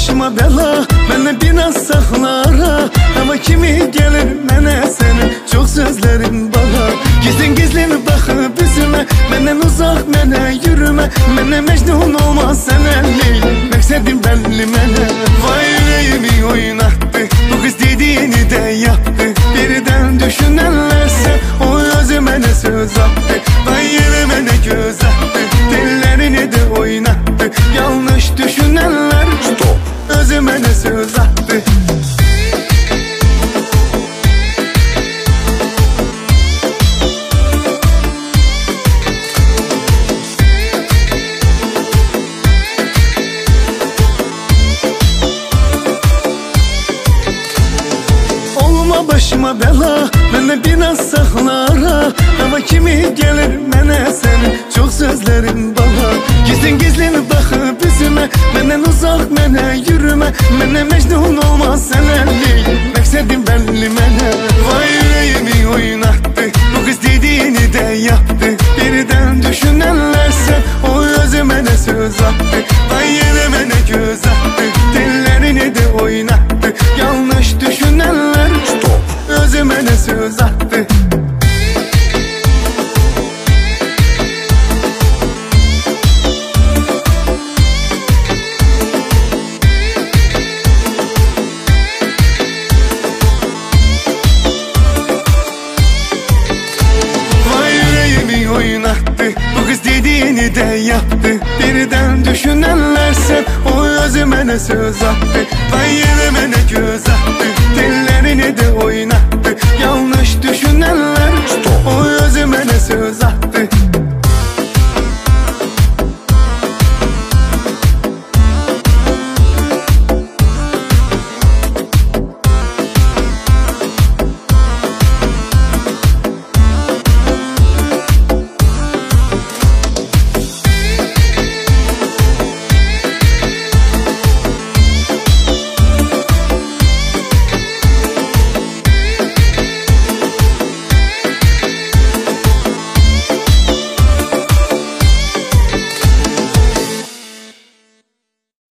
başıma bela, beni biraz saklara. Ama kimi gelir mene senin çok sözlerin bana. Gizlin gizlin bakıp yüzüme, benden uzak mene yürüme. Mene mecnun olmaz sen Leylim, meksedim belli mene. Vay yüreğimi oynattı, bu kız dediğini de yaptı. Birden düşünenlerse o özüme ne söz attı. Vay yüreğime ne göz attı, dillerini de oynattı. Yanlış düşünenler stop, özüme ne söz attı. Başıma bela, beni biraz saklara. Ama kimi gelir mene senin çok sözlerin bana. Gizlin gizlin bakıp yüzüme, benden uzak mene yürüme. Mene mecnun olmaz sen Leylim, meksedim belli mene. Vay yüreğimi oynattı, bu kız dediğini de yaptı. Birden düşünenlerse o özüme ne söz attı. Vay yerime ne göz attı, dillerini de oynattı. Yanlış düşünenler stop, özüme ne söz attı. Vay yüreğimi oynattı, bu kız dediğini de yaptı. Birden düşünenlerse o özüme ne söz attı. Vay yerime ne göz attı, dillerini de oynattı.